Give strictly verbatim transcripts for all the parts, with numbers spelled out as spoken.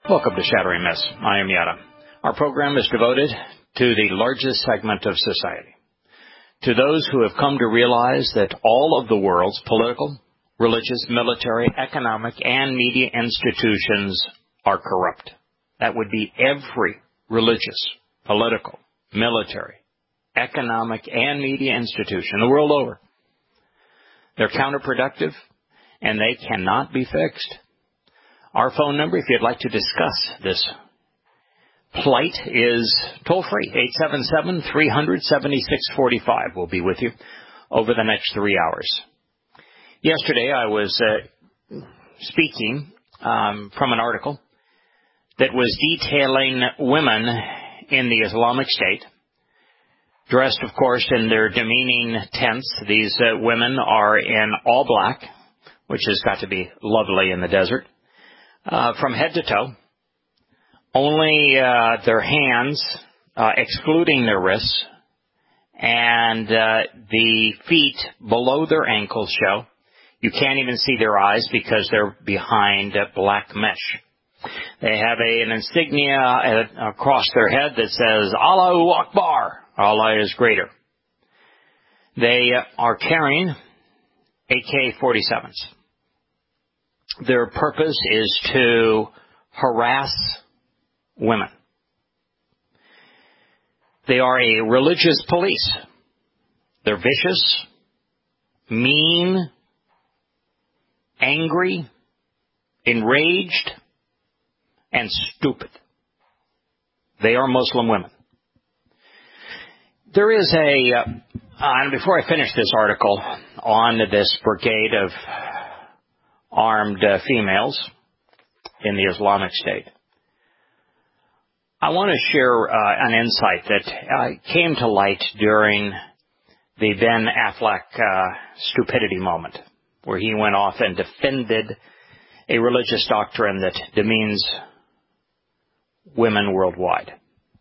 Welcome to Shattering Myths. I am Yada. Our program is devoted to the largest segment of society, to those who have come to realize that all of the world's political, religious, military, economic, and media institutions are corrupt. That would be every religious, political, military, economic, and media institution the world over. They're counterproductive, and they cannot be fixed. Our phone number, if you'd like to discuss this plight, is toll-free, eight seven seven, three hundred, seventy-six forty-five. We'll be with you over the next three hours. Yesterday, I was uh, speaking um, from an article that was detailing women in the Islamic State, dressed, of course, in their demeaning tents. These uh, women are in all black, which has got to be lovely in the desert. Uh, from head to toe, only uh, their hands, uh, excluding their wrists, and uh, the feet below their ankles show. You can't even see their eyes because they're behind uh, black mesh. They have a, an insignia uh, across their head that says, Allahu Akbar, Allah is greater. They uh, are carrying A K forty-sevens. Their purpose is to harass women. They are a religious police. They're vicious, mean, angry, enraged, and stupid. They are Muslim women. There is a, uh, and before I finish this article on this brigade of armed uh, females in the Islamic State, I want to share uh, an insight that uh, came to light during the Ben Affleck uh, stupidity moment, where he went off and defended a religious doctrine that demeans women worldwide.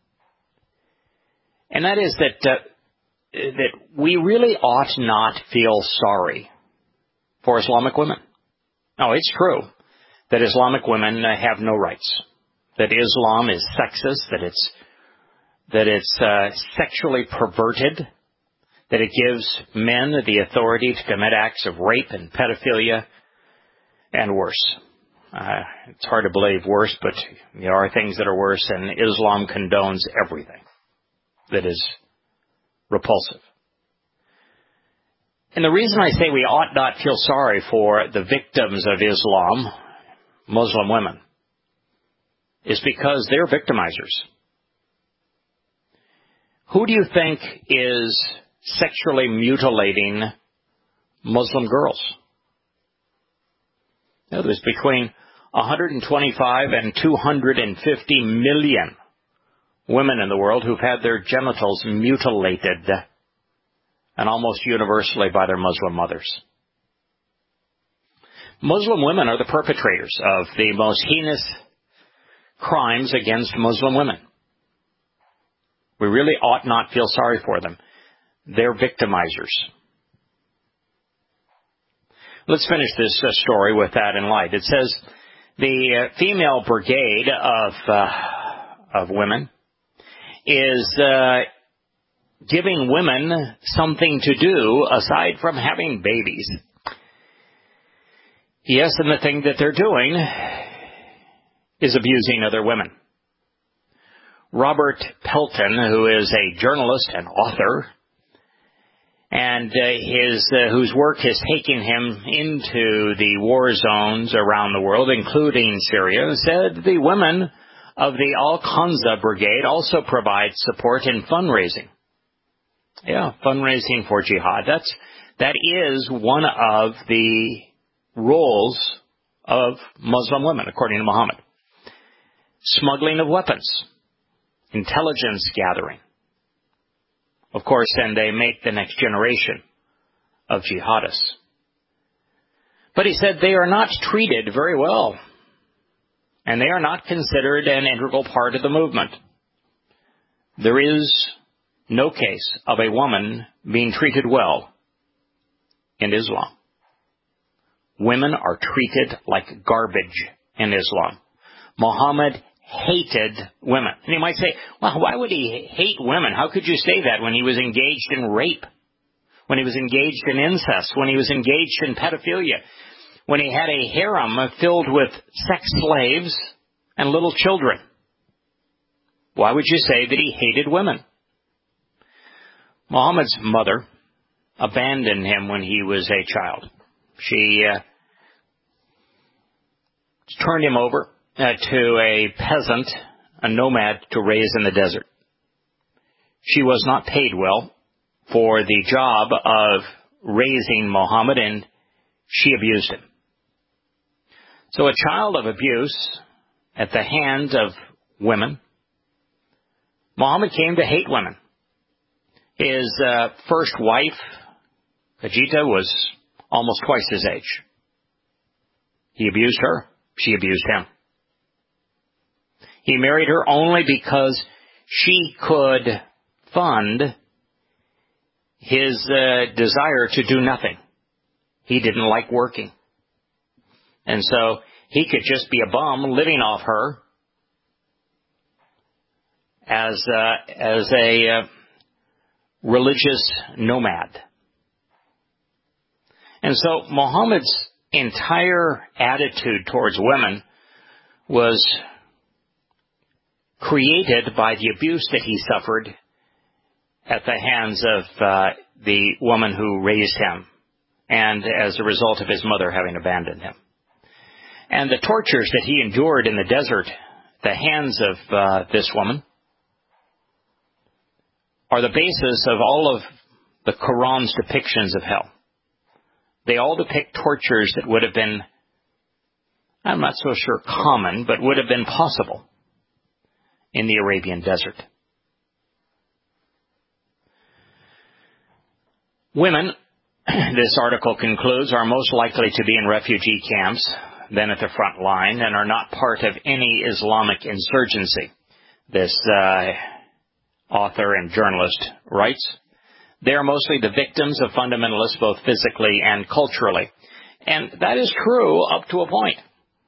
And that is that uh, that we really ought not feel sorry for Islamic women. No, it's true that Islamic women uh, have no rights, that Islam is sexist, that it's that it's uh, sexually perverted, that it gives men the authority to commit acts of rape and pedophilia and worse. Uh, it's hard to believe worse, but there are things that are worse, and Islam condones everything that is repulsive. And the reason I say we ought not feel sorry for the victims of Islam, Muslim women, is because they're victimizers. Who do you think is sexually mutilating Muslim girls? Now, there's between one hundred twenty-five and two hundred fifty million women in the world who've had their genitals mutilated, and almost universally by their Muslim mothers. Muslim women are the perpetrators of the most heinous crimes against Muslim women. We really ought not feel sorry for them. They're victimizers. Let's finish this uh, story with that in light. It says the uh, female brigade of uh, of women is uh, giving women something to do aside from having babies. Yes, and the thing that they're doing is abusing other women. Robert Pelton, who is a journalist and author, and uh, his uh, whose work has taken him into the war zones around the world, including Syria, said the women of the Al-Qanza Brigade also provide support in fundraising. Yeah, fundraising for jihad. That's, that is one of the roles of Muslim women, according to Muhammad. Smuggling of weapons, intelligence gathering. Of course, then they make the next generation of jihadists. But he said they are not treated very well, and they are not considered an integral part of the movement. There is no case of a woman being treated well in Islam. Women are treated like garbage in Islam. Muhammad hated women. And you might say, well, why would he hate women? How could you say that when he was engaged in rape, when he was engaged in incest, when he was engaged in pedophilia, when he had a harem filled with sex slaves and little children? Why would you say that he hated women? Muhammad's mother abandoned him when he was a child. She uh, turned him over uh, to a peasant, a nomad, to raise in the desert. She was not paid well for the job of raising Muhammad, and she abused him. So a child of abuse at the hands of women, Muhammad came to hate women. His uh, first wife, Khadija, was almost twice his age. He abused her. She abused him. He married her only because she could fund his uh, desire to do nothing. He didn't like working. And so he could just be a bum living off her as, uh, as a uh, religious nomad. And so Muhammad's entire attitude towards women was created by the abuse that he suffered at the hands of uh, the woman who raised him, and as a result of his mother having abandoned him. And the tortures that he endured in the desert at the hands of uh, this woman are the basis of all of the Quran's depictions of hell. They all depict tortures that would have been, I'm not so sure common, but would have been possible in the Arabian desert. Women, this article concludes, are most likely to be in refugee camps than at the front line and are not part of any Islamic insurgency, this uh, author and journalist writes. They are mostly the victims of fundamentalists, both physically and culturally. And that is true up to a point.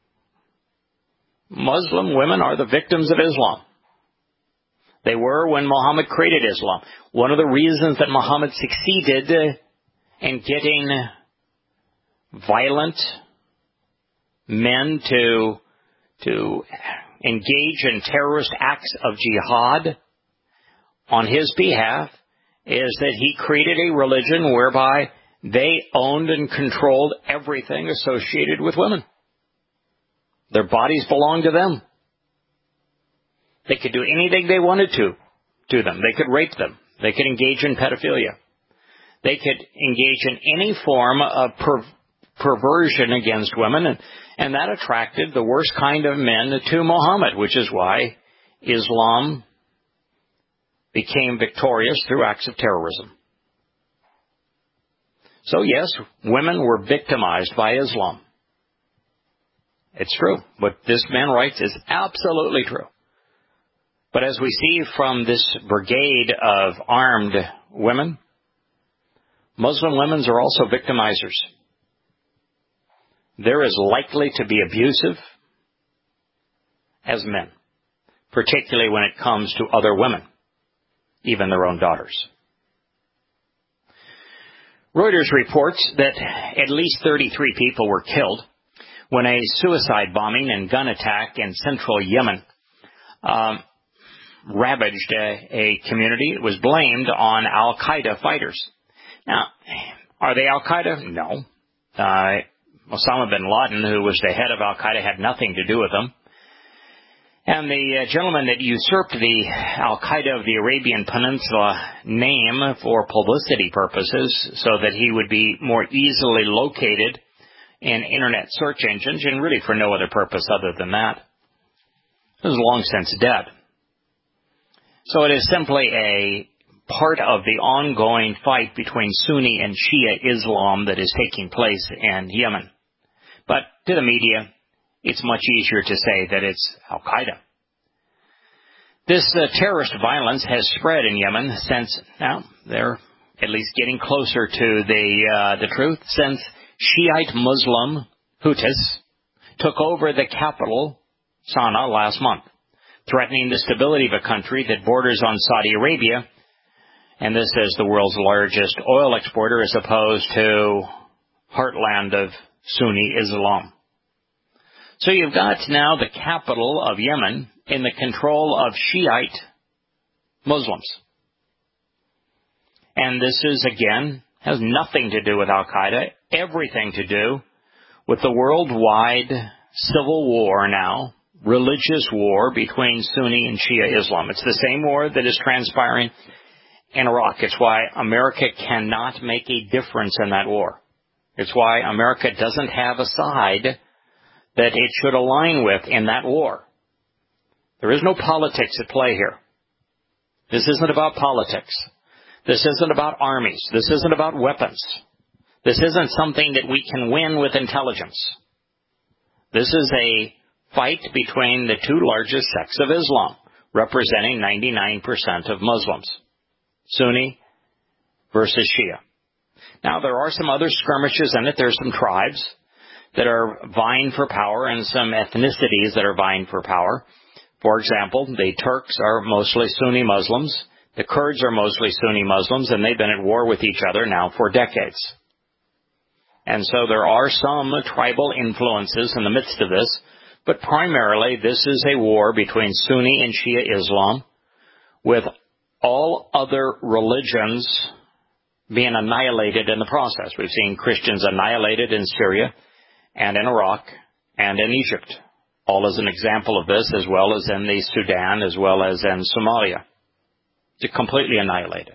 Muslim women are the victims of Islam. They were when Muhammad created Islam. One of the reasons that Muhammad succeeded in getting violent men to, to engage in terrorist acts of jihad on his behalf is that he created a religion whereby they owned and controlled everything associated with women. Their bodies belonged to them. They could do anything they wanted to to them. They could rape them. They could engage in pedophilia. They could engage in any form of per- perversion against women, and, and that attracted the worst kind of men to Muhammad, which is why Islam became victorious through acts of terrorism. So yes, women were victimized by Islam. It's true. What this man writes is absolutely true. But as we see from this brigade of armed women, Muslim women are also victimizers. They're as likely to be abusive as men, particularly when it comes to other women, even their own daughters. Reuters reports that at least thirty-three people were killed when a suicide bombing and gun attack in central Yemen um, ravaged a, a community. It was blamed on Al-Qaeda fighters. Now, are they Al-Qaeda? No. Uh, Osama bin Laden, who was the head of Al-Qaeda, had nothing to do with them. And the uh, gentleman that usurped the Al-Qaeda of the Arabian Peninsula name for publicity purposes so that he would be more easily located in Internet search engines, and really for no other purpose other than that, is long since dead. So it is simply a part of the ongoing fight between Sunni and Shia Islam that is taking place in Yemen. But to the media, it's much easier to say that it's Al-Qaeda. This uh, terrorist violence has spread in Yemen since, now, they're at least getting closer to the uh, the truth, since Shiite Muslim Houthis took over the capital Sana'a last month, threatening the stability of a country that borders on Saudi Arabia, and this is the world's largest oil exporter as opposed to heartland of Sunni Islam. So you've got now the capital of Yemen in the control of Shiite Muslims. And this is, again, has nothing to do with Al-Qaeda, everything to do with the worldwide civil war now, religious war between Sunni and Shia Islam. It's the same war that is transpiring in Iraq. It's why America cannot make a difference in that war. It's why America doesn't have a side that it should align with in that war. There is no politics at play here. This isn't about politics. This isn't about armies. This isn't about weapons. This isn't something that we can win with intelligence. This is a fight between the two largest sects of Islam, representing ninety-nine percent of Muslims, Sunni versus Shia. Now, there are some other skirmishes in it. There's some tribes that are vying for power and some ethnicities that are vying for power. For example, the Turks are mostly Sunni Muslims. The Kurds are mostly Sunni Muslims, and they've been at war with each other now for decades. And so there are some tribal influences in the midst of this, but primarily this is a war between Sunni and Shia Islam, with all other religions being annihilated in the process. We've seen Christians annihilated in Syria and in Iraq and in Egypt, all as an example of this, as well as in the Sudan, as well as in Somalia. They're completely annihilated.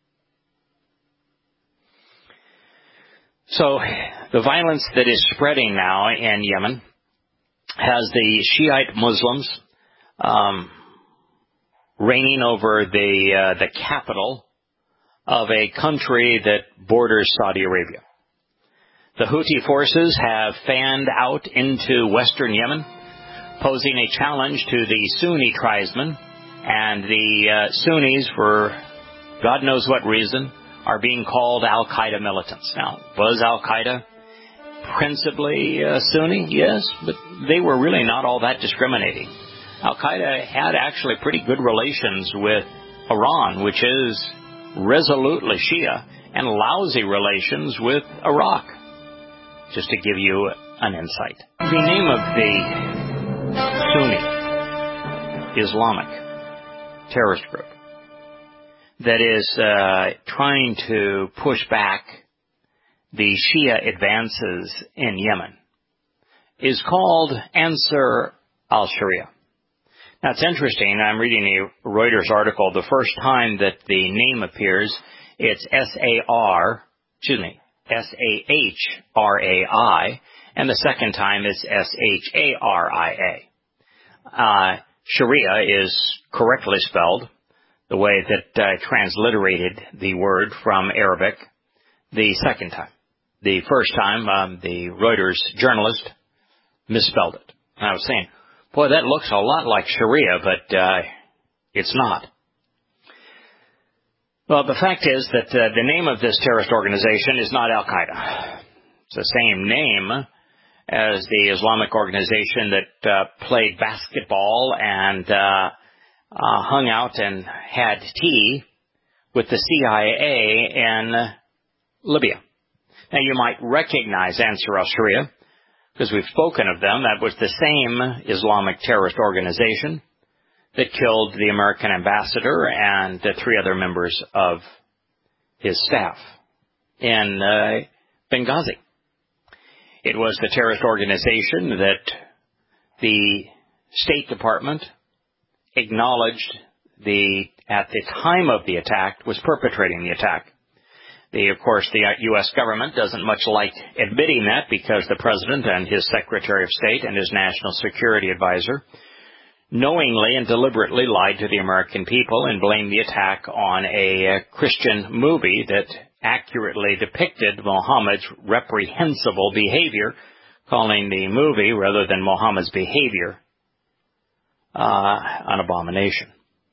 So the violence that is spreading now in Yemen has the Shiite Muslims um, reigning over the uh, the capital of a country that borders Saudi Arabia. The Houthi forces have fanned out into western Yemen, posing a challenge to the Sunni tribesmen, and the uh, Sunnis, for God knows what reason, are being called Al-Qaeda militants. Now, was Al-Qaeda principally uh, Sunni? Yes, but they were really not all that discriminating. Al-Qaeda had actually pretty good relations with Iran, which is resolutely Shia, and lousy relations with Iraq, just to give you an insight. The name of the Sunni Islamic terrorist group that is uh, trying to push back the Shia advances in Yemen is called Ansar al-Sharia. Now, it's interesting. I'm reading a Reuters article. The first time that the name appears, it's S A R, excuse me, S A H R A I, and the second time it's S H A R I A. Uh, Sharia is correctly spelled the way that I uh, transliterated the word from Arabic the second time. The first time, um, the Reuters journalist misspelled it. And I was saying, boy, that looks a lot like Sharia, but uh, it's not. Well, the fact is that uh, the name of this terrorist organization is not Al-Qaeda. It's the same name as the Islamic organization that uh, played basketball and uh, uh, hung out and had tea with the C I A in Libya. Now, you might recognize Ansar al-Sharia because we've spoken of them. That was the same Islamic terrorist organization that killed the American ambassador and the three other members of his staff in uh, Benghazi. It was the terrorist organization that the State Department acknowledged the, at the time of the attack, was perpetrating the attack. The, of course, the U S government doesn't much like admitting that because the President and his Secretary of State and his National Security Advisor knowingly and deliberately lied to the American people and blamed the attack on a Christian movie that accurately depicted Muhammad's reprehensible behavior, calling the movie, rather than Muhammad's behavior, uh, an abomination.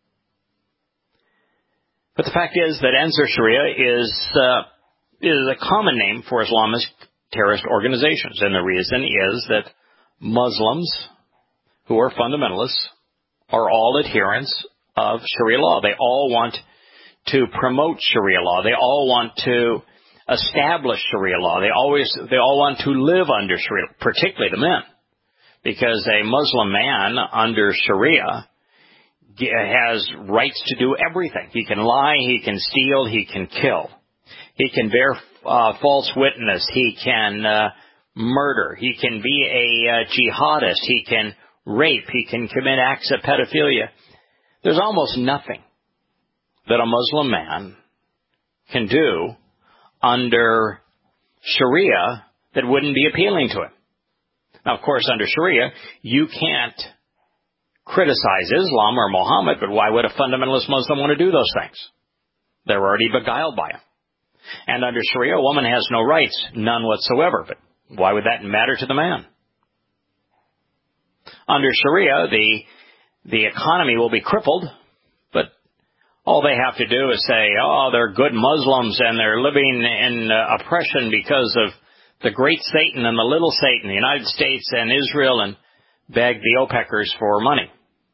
But the fact is that Ansar Sharia is, uh, is a common name for Islamist terrorist organizations, and the reason is that Muslims who are fundamentalists are all adherents of Sharia law. They all want to promote Sharia law. They all want to establish Sharia law. They always, they all want to live under Sharia, particularly the men, because a Muslim man under Sharia has rights to do everything. He can lie, he can steal, he can kill. He can bear uh, false witness. He can uh, murder. He can be a uh, jihadist. He can rape. He can commit acts of pedophilia. There's almost nothing that a Muslim man can do under Sharia that wouldn't be appealing to him. Now, of course, under Sharia, you can't criticize Islam or Muhammad, but why would a fundamentalist Muslim want to do those things? They're already beguiled by him. And under Sharia, a woman has no rights, none whatsoever. But why would that matter to the man? Under Sharia, the the economy will be crippled, but all they have to do is say, oh, they're good Muslims and they're living in uh, oppression because of the great Satan and the little Satan, the United States and Israel, and beg the OPECers for money.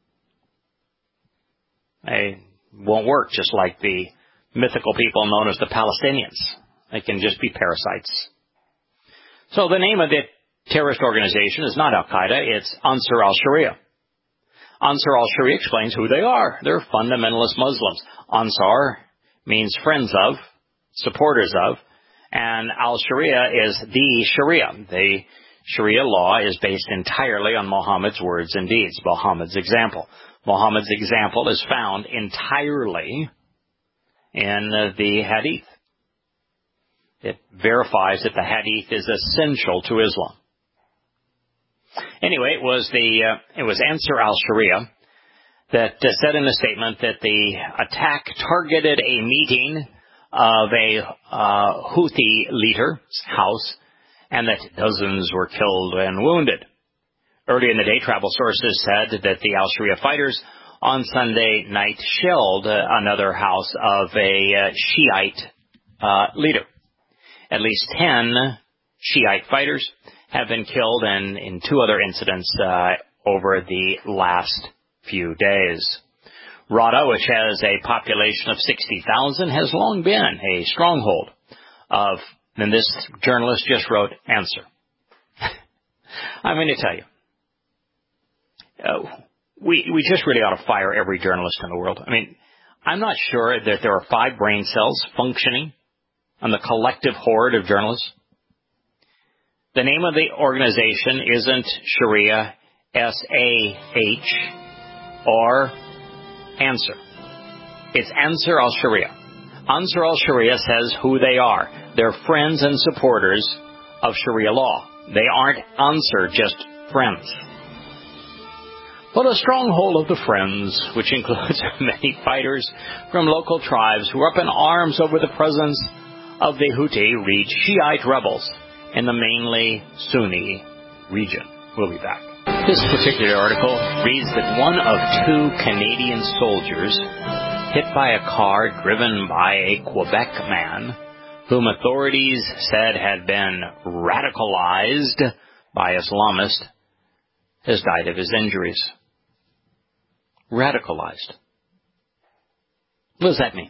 They won't work, just like the mythical people known as the Palestinians. They can just be parasites. So the name of the terrorist organization is not Al-Qaeda, it's Ansar al-Sharia. Ansar al-Sharia explains who they are. They're fundamentalist Muslims. Ansar means friends of, supporters of, and al-Sharia is the Sharia. The Sharia law is based entirely on Muhammad's words and deeds, Muhammad's example. Muhammad's example is found entirely in the Hadith. It verifies that the Hadith is essential to Islam. Anyway, it was the uh, it was Ansar al-Sharia that uh, said in a statement that the attack targeted a meeting of a uh, Houthi leader's house, and that dozens were killed and wounded. Earlier in the day, travel sources said that the al-Sharia fighters on Sunday night shelled uh, another house of a uh, Shiite uh, leader. At least ten Shiite fighters have been killed in, in two other incidents uh, over the last few days. Raqqa, which has a population of sixty thousand, has long been a stronghold of, and this journalist just wrote, answer. I'm going to tell you, uh, we, we just really ought to fire every journalist in the world. I mean, I'm not sure that there are five brain cells functioning on the collective horde of journalists. The name of the organization isn't Sharia, S A H, or Ansar. It's Ansar al-Sharia. Ansar al-Sharia says who they are. They're friends and supporters of Sharia law. They aren't Ansar, just friends. But a stronghold of the friends, which includes many fighters from local tribes who are up in arms over the presence of the Houthi, read Shiite rebels in the mainly Sunni region. We'll be back. This particular article reads that one of two Canadian soldiers hit by a car driven by a Quebec man whom authorities said had been radicalized by Islamists has died of his injuries. Radicalized. What does that mean?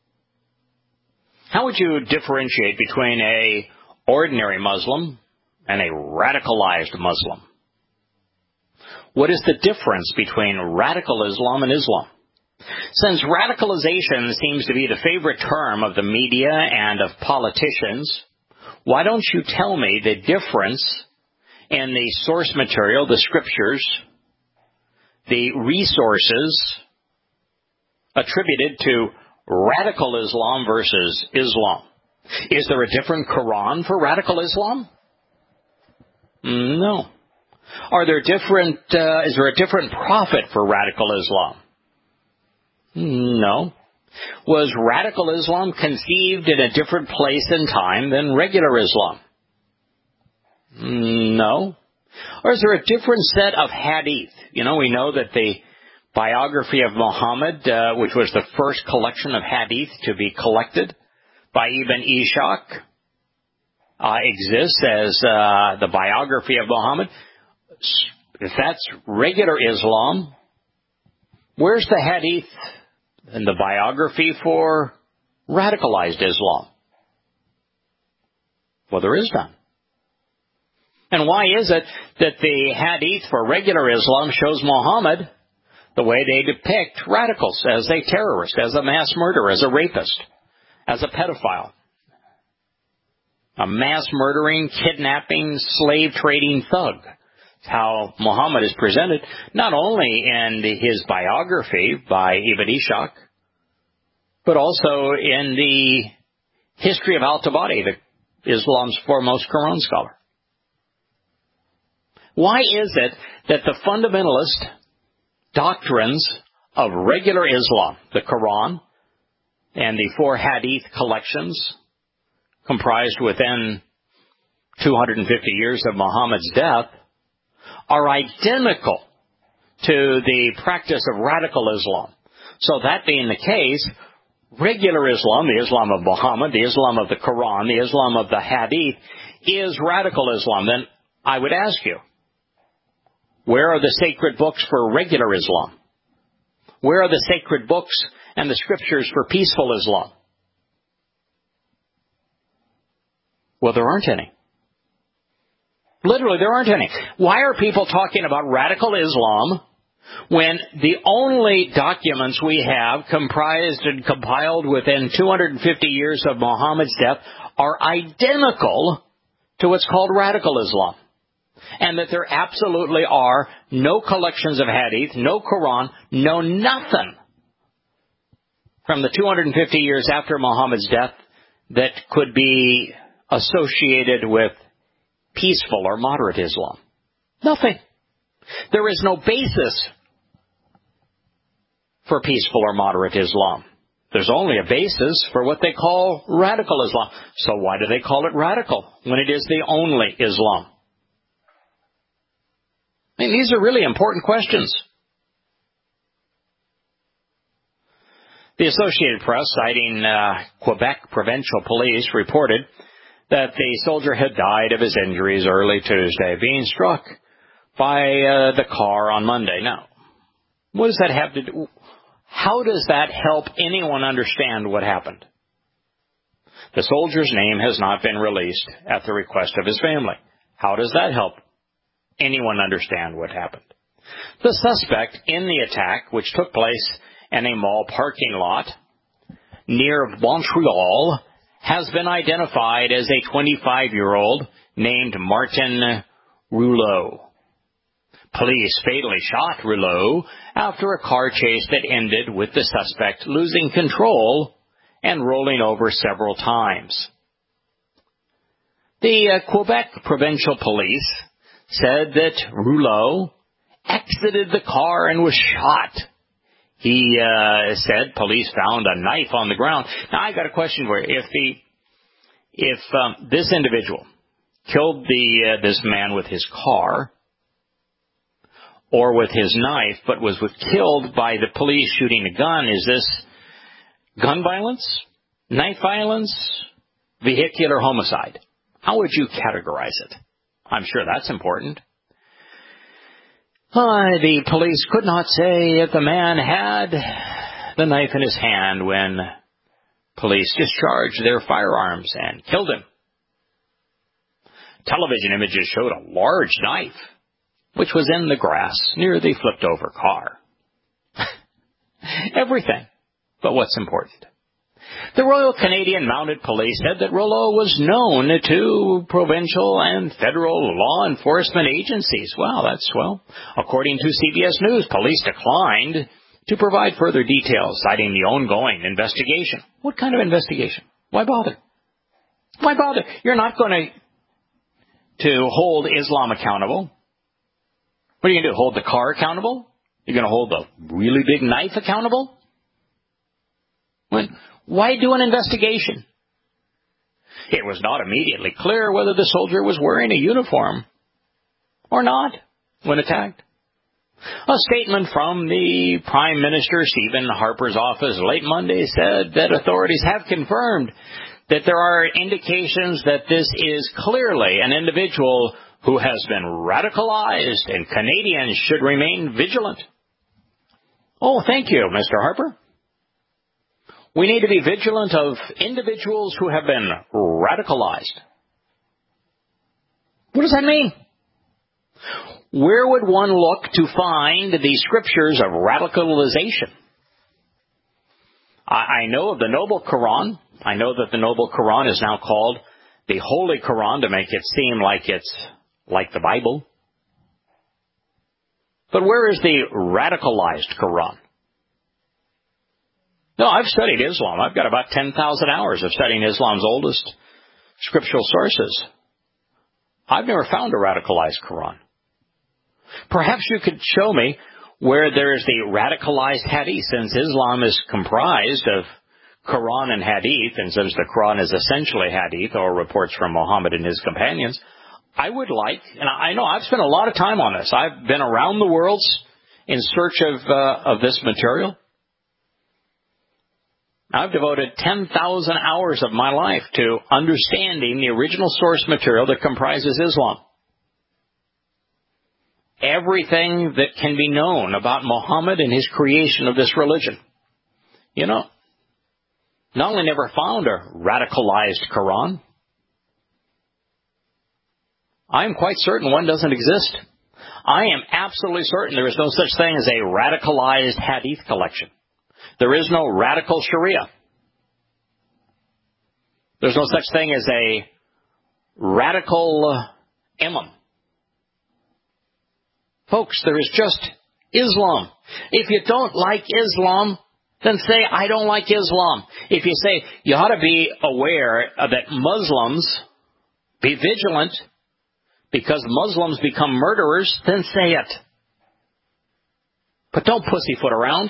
How would you differentiate between a ordinary Muslim and a radicalized Muslim? What is the difference between radical Islam and Islam? Since radicalization seems to be the favorite term of the media and of politicians, why don't you tell me the difference in the source material, the scriptures, the resources attributed to radical Islam versus Islam? Is there a different Quran for radical Islam? No. Are there different, uh, is there a different prophet for radical Islam? No. Was radical Islam conceived in a different place and time than regular Islam? No. Or is there a different set of hadith? You know, we know that the biography of Muhammad, uh, which was the first collection of hadith to be collected by Ibn Ishaq, uh, exists as uh, the biography of Muhammad. If that's regular Islam, where's the hadith and the biography for radicalized Islam? Well, there is none. And why is it that the hadith for regular Islam shows Muhammad the way they depict radicals, as a terrorist, as a mass murderer, as a rapist, as a pedophile, a mass murdering, kidnapping, slave trading thug? It's how Muhammad is presented, not only in his biography by Ibn Ishaq, but also in the history of Al-Tabari, the Islam's foremost Quran scholar. Why is it that the fundamentalist doctrines of regular Islam, the Quran and the four hadith collections comprised within two hundred fifty years of Muhammad's death, are identical to the practice of radical Islam? So that being the case, regular Islam, the Islam of Muhammad, the Islam of the Quran, the Islam of the hadith, is radical Islam. Then I would ask you, where are the sacred books for regular Islam? Where are the sacred books and the scriptures for peaceful Islam? Well, there aren't any. Literally, there aren't any. Why are people talking about radical Islam when the only documents we have comprised and compiled within two hundred fifty years of Muhammad's death are identical to what's called radical Islam? And that there absolutely are no collections of hadith, no Quran, no nothing from the two hundred fifty years after Muhammad's death that could be associated with peaceful or moderate Islam. Nothing. There is no basis for peaceful or moderate Islam. There's only a basis for what they call radical Islam. So why do they call it radical when it is the only Islam? I mean, these are really important questions. The Associated Press, citing uh, Quebec Provincial Police, reported that the soldier had died of his injuries early Tuesday, being struck by uh, the car on Monday. Now, what does that have to do? How does that help anyone understand what happened? The soldier's name has not been released at the request of his family. How does that help anyone understand what happened? The suspect in the attack, which took place in a mall parking lot near Montreal, has been identified as a twenty-five-year-old named Martin Rouleau. Police fatally shot Rouleau after a car chase that ended with the suspect losing control and rolling over several times. The uh, Quebec Provincial Police said that Rouleau exited the car and was shot. He uh, said police found a knife on the ground. Now, I got a question for you. If the if um, this individual killed the uh, this man with his car or with his knife, but was with, killed by the police shooting a gun, is this gun violence, knife violence, vehicular homicide? How would you categorize it? I'm sure that's important. Uh, the police could not say if the man had the knife in his hand when police discharged their firearms and killed him. Television images showed a large knife, which was in the grass near the flipped-over car. Everything but what's important. The Royal Canadian Mounted Police said that Rouleau was known to provincial and federal law enforcement agencies. Well, that's swell. According to C B S News, police declined to provide further details, citing the ongoing investigation. What kind of investigation? Why bother? Why bother? You're not going to, to hold Islam accountable. What are you going to do? Hold the car accountable? You're going to hold the really big knife accountable? When, why do an investigation? It was not immediately clear whether the soldier was wearing a uniform or not when attacked. A statement from the Prime Minister Stephen Harper's office late Monday said that authorities have confirmed that there are indications that this is clearly an individual who has been radicalized, and Canadians should remain vigilant. Oh, thank you, Mister Harper. We need to be vigilant of individuals who have been radicalized. What does that mean? Where would one look to find the scriptures of radicalization? I, I know of the Noble Quran. I know that the Noble Quran is now called the Holy Quran to make it seem like it's like the Bible. But where is the radicalized Quran? No, I've studied Islam. I've got about ten thousand hours of studying Islam's oldest scriptural sources. I've never found a radicalized Quran. Perhaps you could show me where there is the radicalized Hadith, since Islam is comprised of Quran and Hadith, and since the Quran is essentially Hadith, or reports from Muhammad and his companions. I would like, and I know I've spent a lot of time on this. I've been around the world in search of, uh, of this material. I've devoted ten thousand hours of my life to understanding the original source material that comprises Islam. Everything that can be known about Muhammad and his creation of this religion. You know, not only never found a radicalized Quran, I am quite certain one doesn't exist. I am absolutely certain there is no such thing as a radicalized Hadith collection. There is no radical Sharia. There's no such thing as a radical Imam. Folks, there is just Islam. If you don't like Islam, then say, I don't like Islam. If you say, you ought to be aware that Muslims, be vigilant, because Muslims become murderers, then say it. But don't pussyfoot around.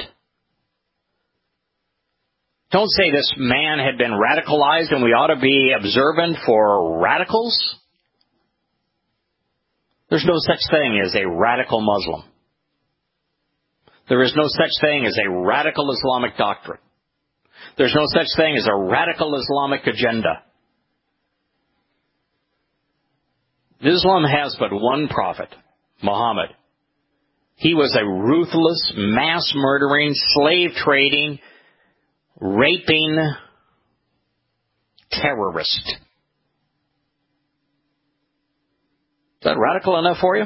Don't say this man had been radicalized and we ought to be observant for radicals. There's no such thing as a radical Muslim. There is no such thing as a radical Islamic doctrine. There's no such thing as a radical Islamic agenda. Islam has but one prophet, Muhammad. He was a ruthless, mass-murdering, slave-trading, raping terrorist. Is that radical enough for you?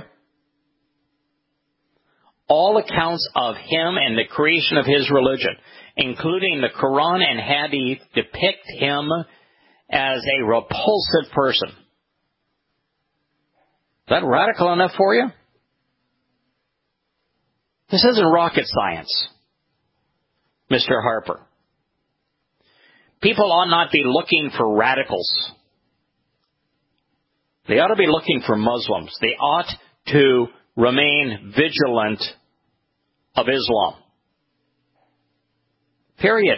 All accounts of him and the creation of his religion, including the Quran and Hadith, depict him as a repulsive person. Is that radical enough for you? This isn't rocket science, Mister Harper. People ought not be looking for radicals. They ought to be looking for Muslims. They ought to remain vigilant of Islam. Period.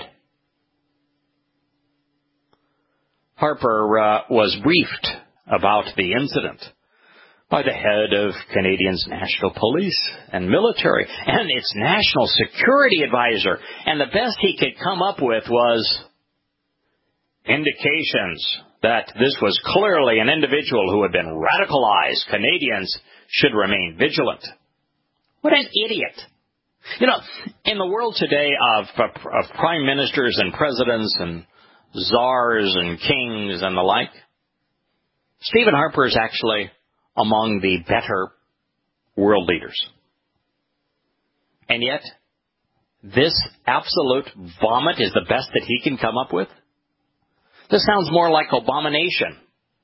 Harper uh, was briefed about the incident by the head of Canadians' National Police and Military and its National Security Advisor. And the best he could come up with was indications that this was clearly an individual who had been radicalized. Canadians should remain vigilant. What an idiot. You know, in the world today of, of prime ministers and presidents and czars and kings and the like, Stephen Harper is actually among the better world leaders. And yet, this absolute vomit is the best that he can come up with? This sounds more like abomination.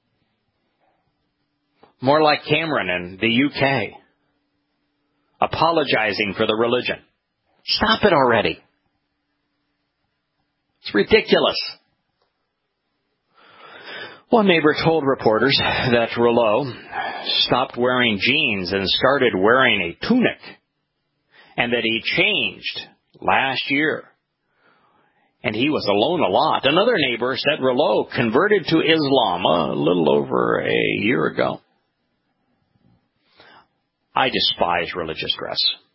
More like Cameron in the U K. Apologizing for the religion. Stop it already. It's ridiculous. One neighbor told reporters that Rouleau stopped wearing jeans and started wearing a tunic, and that he changed last year. And he was alone a lot. Another neighbor said Rouleau converted to Islam a little over a year ago. I despise religious dress.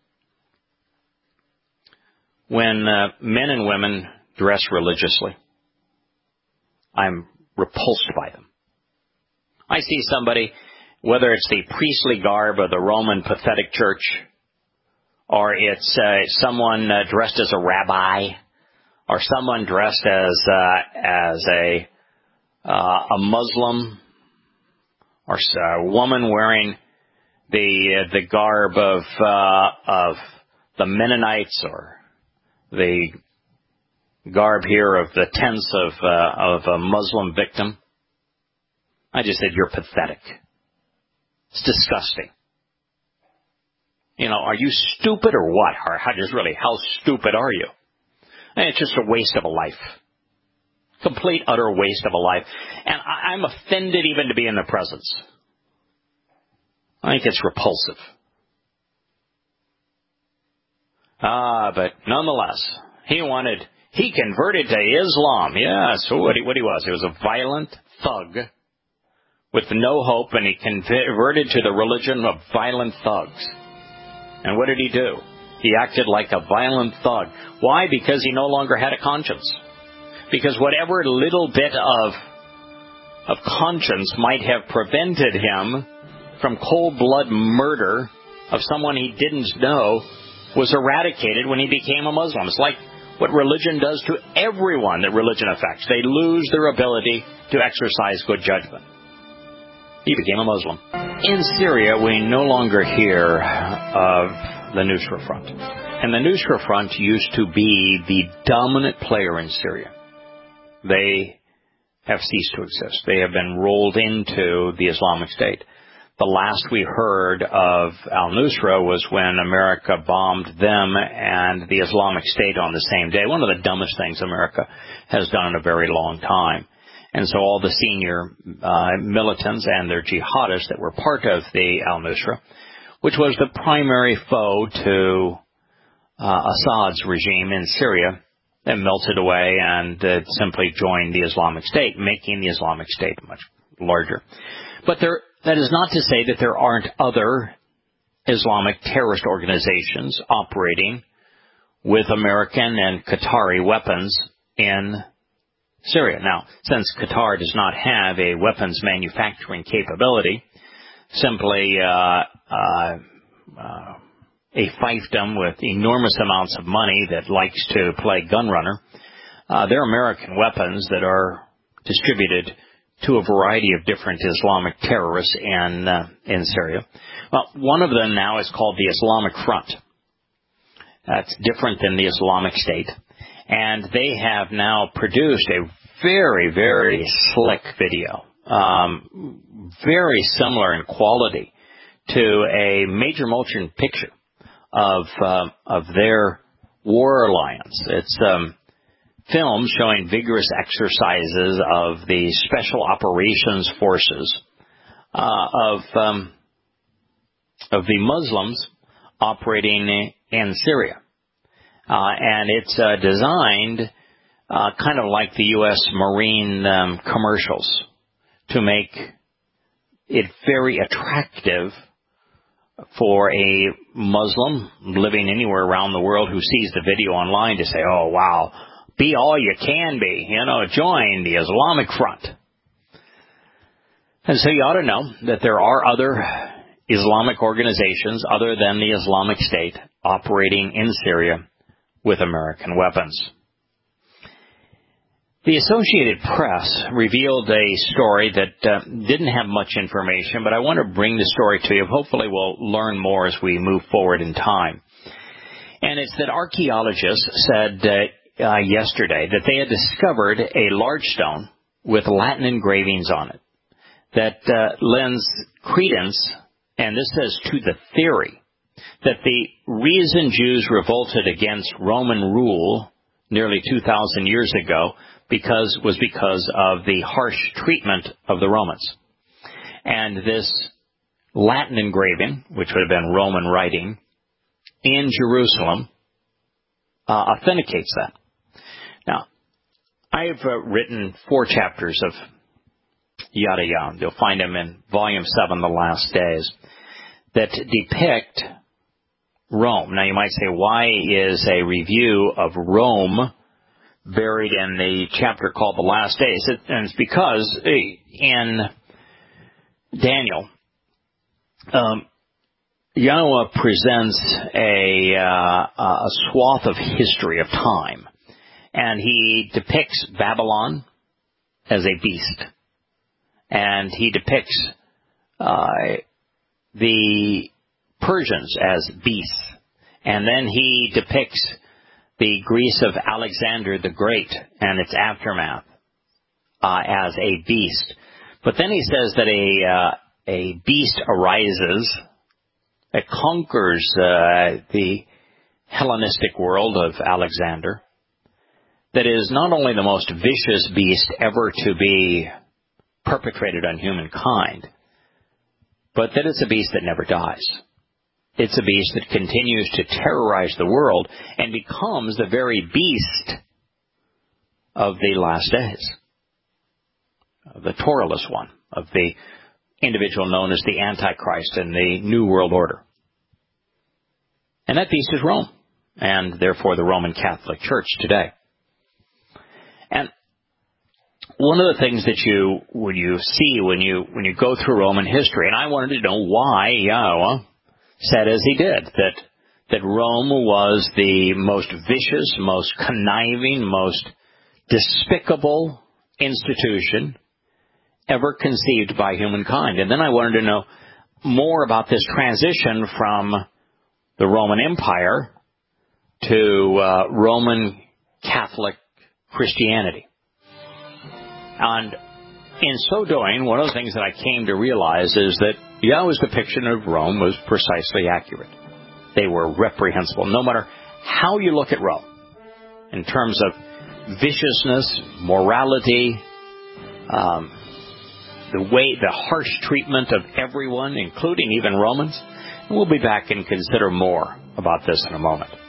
When uh, men and women dress religiously, I'm repulsed by them. I see somebody whether it's the priestly garb of the Roman pathetic church, or it's uh, someone uh, dressed as a rabbi, or someone dressed as uh, as a uh, a Muslim, or a woman wearing the uh, the garb of uh, of the Mennonites, or the garb here of the tents of uh, of a Muslim victim. I just said, you're pathetic. It's disgusting. You know, are you stupid or what? Or how just really, how stupid are you? And it's just a waste of a life. Complete, utter waste of a life. And I, I'm offended even to be in the presence. I think it's repulsive. Ah, but nonetheless, he wanted, he converted to Islam. Yeah, so what he, what he was. He was a violent thug with no hope, and he converted to the religion of violent thugs. And what did he do? He acted like a violent thug. Why? Because he no longer had a conscience. Because whatever little bit of, of conscience might have prevented him from cold-blood murder of someone he didn't know was eradicated when he became a Muslim. It's like what religion does to everyone that religion affects. They lose their ability to exercise good judgment. He became a Muslim. In Syria, we no longer hear of the Nusra Front. And the Nusra Front used to be the dominant player in Syria. They have ceased to exist. They have been rolled into the Islamic State. The last we heard of al-Nusra was when America bombed them and the Islamic State on the same day. One of the dumbest things America has done in a very long time. And so all the senior uh, militants and their jihadists that were part of the al-Nusra, which was the primary foe to uh, Assad's regime in Syria, they melted away and uh, simply joined the Islamic State, making the Islamic State much larger. But there, that is not to say that there aren't other Islamic terrorist organizations operating with American and Qatari weapons in Syria. Now, since Qatar does not have a weapons manufacturing capability, simply uh, uh, uh, a fiefdom with enormous amounts of money that likes to play gun runner, uh, they're American weapons that are distributed to a variety of different Islamic terrorists in uh, in Syria. Well, one of them now is called the Islamic Front. That's different than the Islamic State. And they have now produced a very, very slick video, um, very similar in quality to a major motion picture of uh, of their war alliance. It's um, film showing vigorous exercises of the Special Operations Forces uh, of um, of the Muslims operating in Syria. Uh, and it's uh, designed uh, kind of like the U S Marine um, commercials to make it very attractive for a Muslim living anywhere around the world who sees the video online to say, oh, wow, be all you can be, you know, join the Islamic Front. And so you ought to know that there are other Islamic organizations other than the Islamic State operating in Syria with American weapons. The Associated Press revealed a story that uh, didn't have much information, but I want to bring the story to you. Hopefully we'll learn more as we move forward in time. And it's that archaeologists said uh, uh, yesterday that they had discovered a large stone with Latin engravings on it that uh, lends credence, and this says to the theory, that the reason Jews revolted against Roman rule nearly two thousand years ago because was because of the harsh treatment of the Romans. And this Latin engraving, which would have been Roman writing, in Jerusalem, uh, authenticates that. Now, I've uh, written four chapters of Yada Yada. You'll find them in Volume seven, The Last Days, that depict Rome. Now, you might say, why is a review of Rome buried in the chapter called The Last Days? And it's because in Daniel, Um, Yahweh presents a, uh, a swath of history, of time, and he depicts Babylon as a beast, and he depicts uh, the Persians as beasts, and then he depicts the Greece of Alexander the Great and its aftermath uh, as a beast. But then he says that a uh, a beast arises that conquers uh, the Hellenistic world of Alexander, that is not only the most vicious beast ever to be perpetrated on humankind, but that it's a beast that never dies. It's a beast that continues to terrorize the world and becomes the very beast of the last days, the Torahless one, of the individual known as the Antichrist in the New World Order. And that beast is Rome, and therefore the Roman Catholic Church today. And one of the things that you, when you see when you when you go through Roman history, and I wanted to know why Yahweh said as he did, that that Rome was the most vicious, most conniving, most despicable institution ever conceived by humankind. And then I wanted to know more about this transition from the Roman Empire to uh, Roman Catholic Christianity. And in so doing, one of the things that I came to realize is that Yahweh's depiction of Rome was precisely accurate. They were reprehensible, no matter how you look at Rome, in terms of viciousness, morality, um, the way, the harsh treatment of everyone, including even Romans. And we'll be back and consider more about this in a moment.